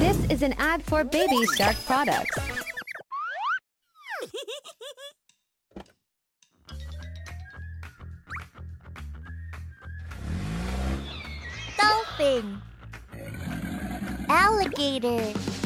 This is an ad for Baby Shark products. Dolphin. Alligator.